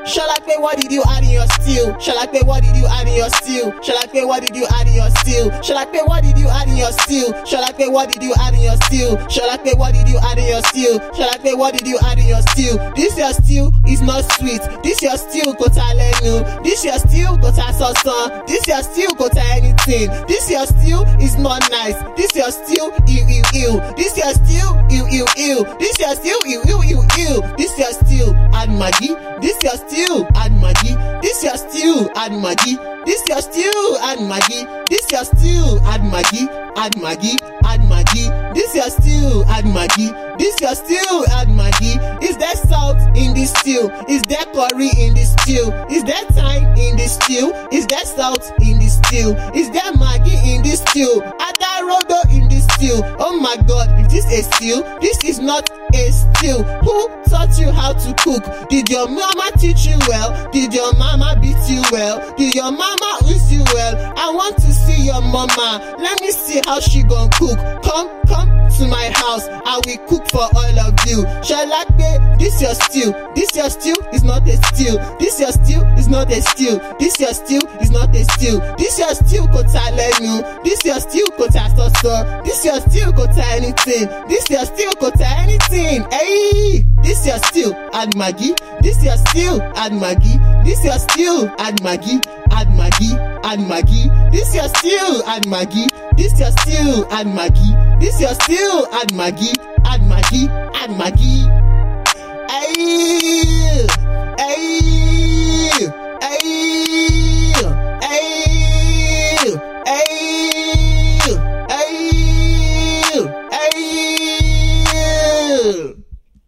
Shalape, what did you add in your stew? Shalape, what did you add in your stew? Shalape, what did you add in your stew? Shalape, what did you add in your stew? Shalape, what did you add in your stew? Shalape, what did you add in your stew? Shalape, what did you add in your stew? This your stew is not sweet. This your stew kota lenu. This your stew kota sosan. This your stew kota anything. This your stew is not nice. This your stew ew. This your stew ew. This your stew ew. This your stew add Maggi. This your stew add Maggi. This your stew add Maggi. This your stew add Maggi. This your stew add Maggi. Add Maggi. Add Maggi. This your stew add Maggi. This your stew add Maggi. Is there salt in this stew? Is there curry in this stew? Is there thyme in this stew? Is there salt in this stew? Is there Maggi in this stew? Add that rodo in this stew. Oh my God, is this a stew? This is not a stew. Who taught you how to cook? Did your mama teach you well? Did your mama beat you well? Did your mama use you well? I want to see your mama. Let me see how she gon' cook. Come to my house. I will cook for all of you. Shalape, this your stew. This your stew is not a stew. This your stew is not a stew. This your stew is not a stew. This your stew kota lenu. This your stew kota soso. This your stew kota anything. This your stew kota anything. Hey, this your stew add Maggi. This your stew add Maggi. This your stew add Maggi. Add Maggi. Add Maggi. This your stew add Maggi. This your stew add Maggi. This your stew add Maggi. Add Maggi. Add Maggi.